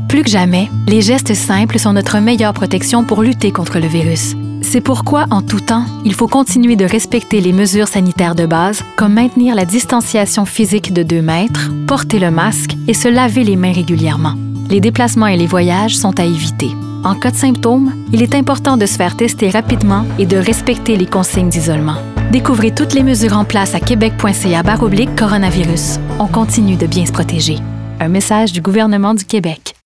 Plus que jamais, les gestes simples sont notre meilleure protection pour lutter contre le virus. C'est pourquoi, en tout temps, il faut continuer de respecter les mesures sanitaires de base, comme maintenir la distanciation physique de 2 mètres, porter le masque et se laver les mains régulièrement. Les déplacements et les voyages sont à éviter. En cas de symptômes, il est important de se faire tester rapidement et de respecter les consignes d'isolement. Découvrez toutes les mesures en place à québec.ca/coronavirus. On continue de bien se protéger. Un message du gouvernement du Québec.